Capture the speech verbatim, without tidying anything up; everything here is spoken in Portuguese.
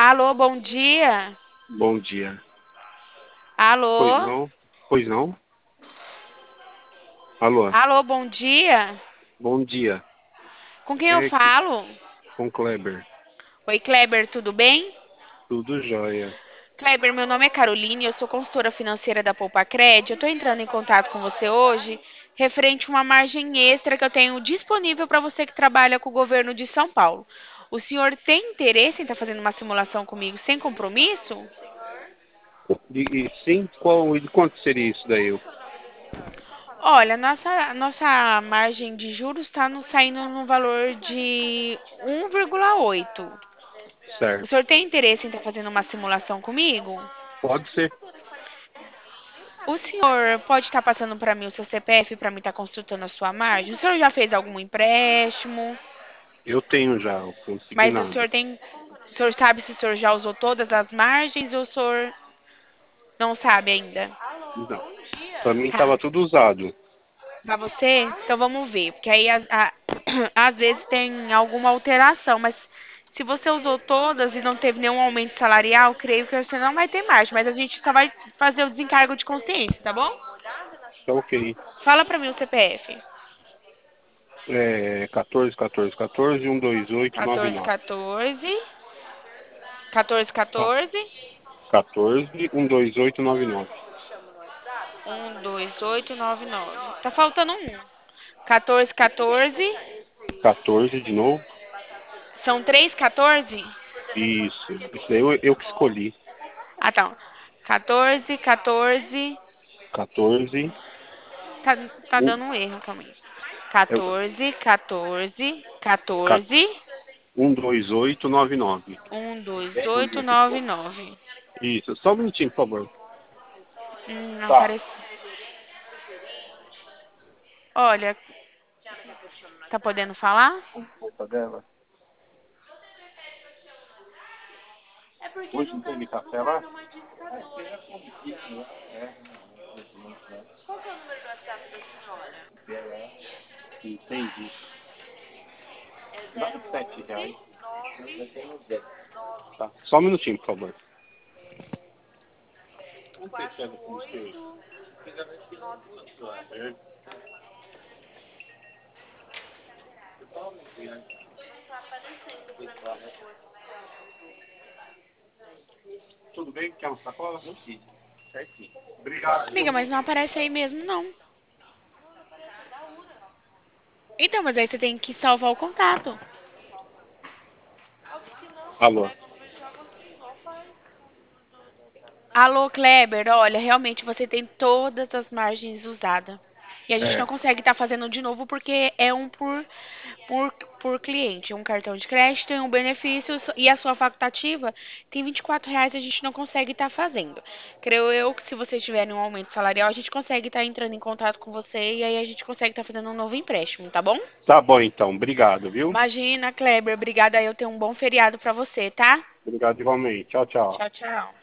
Alô, bom dia. Bom dia. Pois Alô? não? Pois não? Alô? Alô, bom dia. Bom dia. Com quem eu É que falo? com Kleber. Oi, Kleber, tudo bem? Tudo jóia. Kleber, meu nome é Caroline, eu sou consultora financeira da Poupacred. Eu estou entrando em contato com você hoje referente a uma margem extra que eu tenho disponível para você que trabalha com o governo de São Paulo. O senhor tem interesse em estar fazendo uma simulação comigo sem compromisso? E, e sim, qual e de quanto seria isso daí? Eu- Olha, nossa, nossa margem de juros está nos saindo no valor de um vírgula oito. O Certo. senhor tem interesse em estar fazendo uma simulação comigo? Pode ser. O senhor pode estar passando para mim o seu C P F para mim estar consultando a sua margem? O senhor já fez algum empréstimo? Eu tenho já o Mas o consignado. senhor tem, o senhor sabe se o senhor já usou todas as margens ou o senhor não sabe ainda? Não. Para mim Tá. estava tudo usado. Para você? Então vamos ver, porque aí as- a- às vezes tem alguma alteração, mas se você usou todas e não teve nenhum aumento salarial, creio que você não vai ter margem, mas a gente só vai fazer o desencargo de consciência, tá bom? Tá ok. Fala para mim o C P F. É quatorze, quatorze, quatorze, um, dois, oito, nove, quatorze, nove. quatorze. quatorze, Tá. quatorze. quatorze, um, dois, oito, nove, nove. um, dois, oito, nove, nove. Tá faltando um. quatorze, quatorze. quatorze de novo. São três quatorze? Isso. Isso daí eu, eu que escolhi. Ah, tá. quatorze, quatorze. quatorze. Tá, tá Um, dando um erro, calma aí. é, quatorze, quatorze, ca- quatorze. um, dois, oito, nove, nove. um, dois, oito, nove, nove. Isso, só um minutinho, por favor. Hum, não Tá. apareceu. Olha, tá podendo falar? Roupa dela. É porque Hoje no não caso teve não café tá lá? no modificador. Qual que é o número do WhatsApp da senhora? Entendi. É Dá zero uns sete onze reais. nove Tá. Só um minutinho, por favor. Vamos fechar quatro aqui no seu. oito nove cinco. É. Não tá aparecendo pra mim o outro. Tudo bem? Quer uma sacola? Sim. Certinho. Obrigado. Amiga, mas não aparece aí mesmo, não. Então, mas aí você tem que salvar o contato. Alô. Alô, Kleber, olha, realmente você tem todas as margens usadas. E a gente não É. consegue estar fazendo de novo porque é um por, por, por cliente. Um cartão de crédito tem um benefício e a sua facultativa tem vinte e quatro reais, a gente não consegue estar fazendo. Creio eu que se vocês tiverem um aumento salarial, a gente consegue estar entrando em contato com você e aí a gente consegue estar fazendo um novo empréstimo, tá bom? Tá bom, então. Obrigado, viu? Imagina, Kleber, obrigada. Eu tenho um bom feriado pra você, tá? Obrigado igualmente. Tchau, tchau. Tchau, tchau.